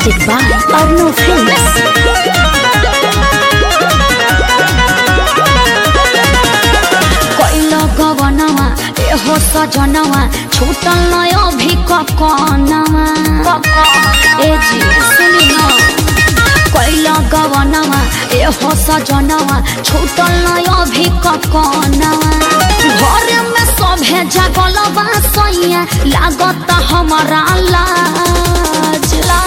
presented by Arno Films. कोइलो गवनवा एहो सजनवा छूटल नय अभी ककनवा ए जी सुनी न कोइलो गवनवा एहो सजनवा छूटल नय अभी ककनवा घर में सभे जागल बा सैया लागत हमारा लाज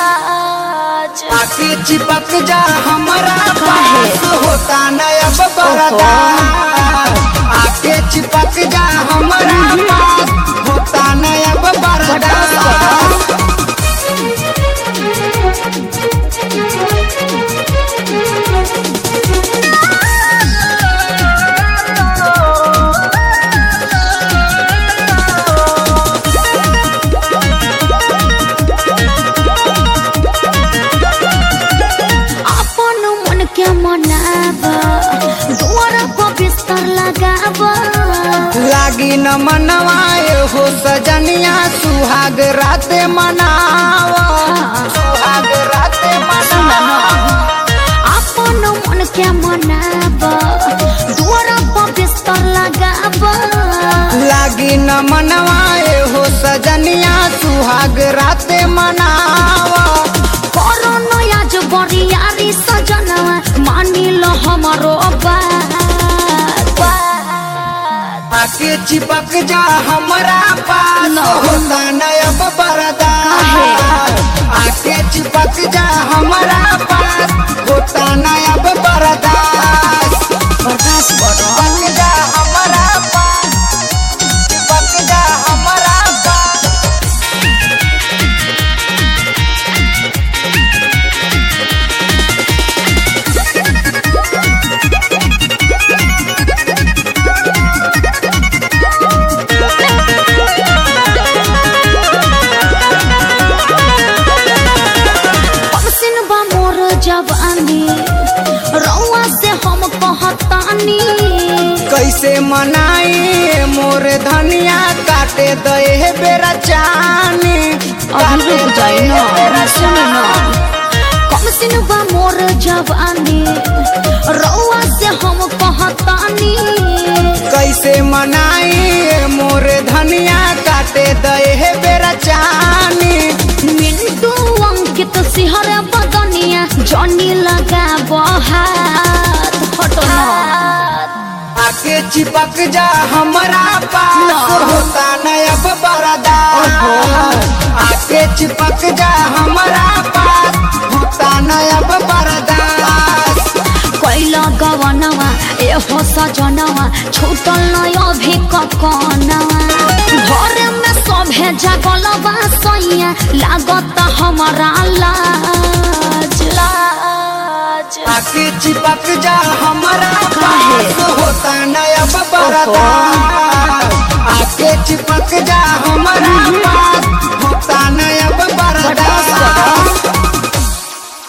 आके चिपक जा हमारा पास होता नया बरदा आके चिपक जा हमारा पास होता नया बरदा के मनाबा दुआर पर बिस्तर लगाबा लागी न मनवाए हो सजनिया सुहाग राते मनावा सुहाग राते मनावा अपन मन के मनाबा दुआर पर बिस्तर लगाबा लागी न मनवाए हो सजनिया सुहाग राते मनावा करो नया जो बरियारी सजनवा मानी लो हमारो बात आके चिपक जा हमारा पास होता नया बरदा आके चिपक जा हमारा पास होता नया बरदा बर्दाश्त करो चिपक जा हमारा पास चिपक जा हमारा पास जवानी रउआ से हम कहतानी कैसे मनाई मोर धनिया काटे दे बेरा चानी अभी रुक जाए ना सुन ना कम सिनबा मोर जवानी रउआ से हम कहतानी कैसे मनाई मोर धनिया काटे दे बेरा चानी मिंटू अंकित सिहर बदनिया जनी लगा बहात हटना आके चिपक जा हमारा पास होता नया बरदा आके चिपक जा हमारा पास होता नया बरदा कोइला गवनवा एहो सजनवा छूटल नय अभी ककनवा घर में सभे जागल बा सैया लागत हमारा लाज आके चिपक जा हमारा पास होता नया बरदा आके चिपक जा हमारा पास होता नया बरदा